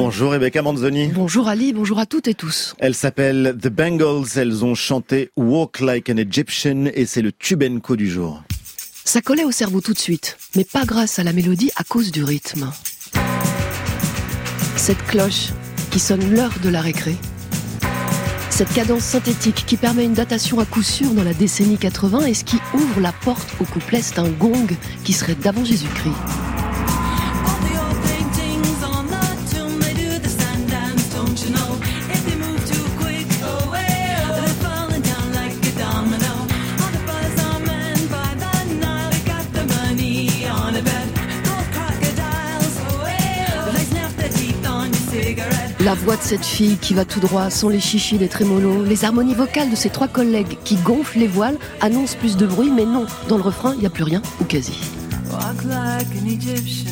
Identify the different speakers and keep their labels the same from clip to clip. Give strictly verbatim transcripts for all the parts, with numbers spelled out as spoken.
Speaker 1: Bonjour Rebecca Manzoni.
Speaker 2: Bonjour Ali, bonjour à toutes et tous.
Speaker 1: Elles s'appellent The Bangles, elles ont chanté Walk Like an Egyptian et c'est le tubenco du jour.
Speaker 2: Ça collait au cerveau tout de suite, mais pas grâce à la mélodie, à cause du rythme. Cette cloche qui sonne l'heure de la récré. Cette cadence synthétique qui permet une datation à coup sûr dans la décennie quatre-vingts et ce qui ouvre la porte au couplet, c'est un gong qui serait d'avant Jésus-Christ. La voix de cette fille qui va tout droit, sans les chichis des trémolos, les harmonies vocales de ses trois collègues qui gonflent les voiles annoncent plus de bruit, mais non, dans le refrain, il n'y a plus rien, ou quasi. Walk like an Egyptian.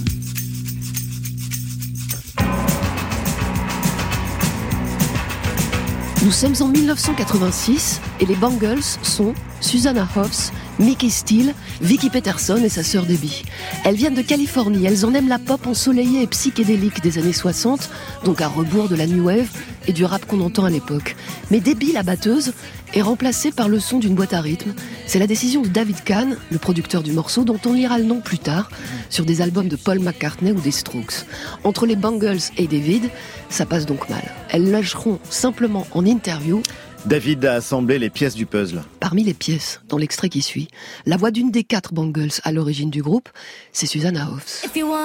Speaker 2: Nous sommes en dix-neuf cent quatre-vingt-six et les Bangles sont Susanna Hoffs, Mickey Steele, Vicki Peterson et sa sœur Debbie. Elles viennent de Californie, elles en aiment la pop ensoleillée et psychédélique des années soixante, donc à rebours de la new wave et du rap qu'on entend à l'époque. Mais Debbie, la batteuse, est remplacée par le son d'une boîte à rythme. C'est la décision de David Kahn, le producteur du morceau, dont on lira le nom plus tard, sur des albums de Paul McCartney ou des Strokes. Entre les Bangles et David, ça passe donc mal. Elles lâcheront simplement en interview.
Speaker 1: David a assemblé les pièces du puzzle.
Speaker 2: Parmi les pièces, dans l'extrait qui suit, la voix d'une des quatre Bangles à l'origine du groupe, c'est Susanna Hoffs.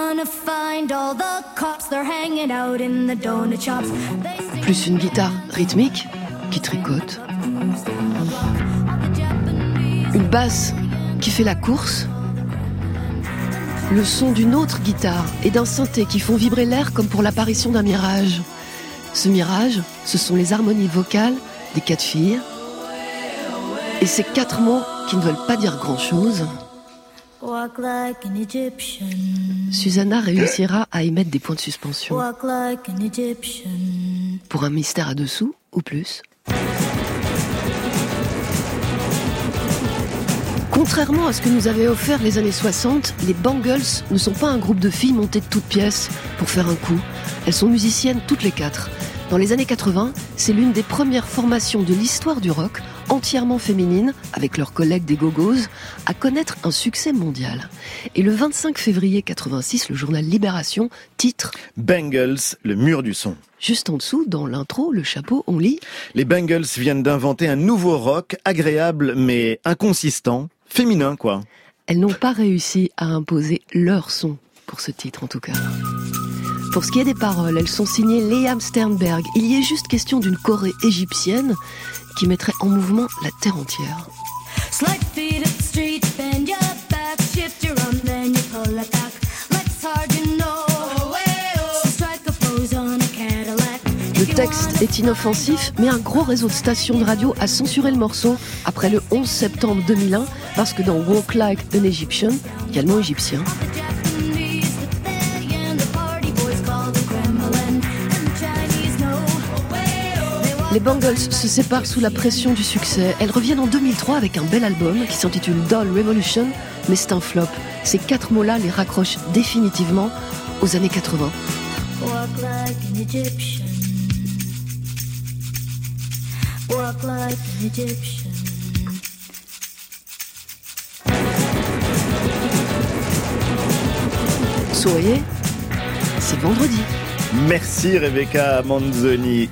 Speaker 2: Plus une guitare rythmique qui tricote. Une basse qui fait la course. Le son d'une autre guitare et d'un synthé qui font vibrer l'air comme pour l'apparition d'un mirage. Ce mirage, ce sont les harmonies vocales des quatre filles. Et ces quatre mots qui ne veulent pas dire grand-chose. Walk like an Egyptian. Susanna réussira à y mettre des points de suspension. Walk like an Egyptian. Pour un mystère à dessous, ou plus. Contrairement à ce que nous avaient offert les années soixante, les Bangles ne sont pas un groupe de filles montées de toutes pièces pour faire un coup. Elles sont musiciennes toutes les quatre. Dans les années quatre-vingts, c'est l'une des premières formations de l'histoire du rock, entièrement féminine, avec leurs collègues des Go-Go's, à connaître un succès mondial. Et le vingt-cinq février quatre-vingt-six, le journal Libération titre «
Speaker 1: Bangles, le mur du son ».
Speaker 2: Juste en dessous, dans l'intro, le chapeau, on lit
Speaker 1: « Les Bangles viennent d'inventer un nouveau rock, agréable mais inconsistant, féminin quoi ».
Speaker 2: Elles n'ont pas réussi à imposer leur son, pour ce titre en tout cas. Pour ce qui est des paroles, elles sont signées Liam Sternberg. Il y est juste question d'une Corée égyptienne qui mettrait en mouvement la terre entière. Le texte est inoffensif, mais un gros réseau de stations de radio a censuré le morceau après le onze septembre deux mille un, parce que dans Walk Like an Egyptian, il y a le mot égyptien. Les Bangles se séparent sous la pression du succès. Elles reviennent en deux mille trois avec un bel album qui s'intitule Doll Revolution, mais c'est un flop. Ces quatre mots-là les raccrochent définitivement aux années quatre-vingts. Walk like an Egyptian. Walk like an Egyptian. Soyez, c'est vendredi.
Speaker 1: Merci Rebecca Manzoni.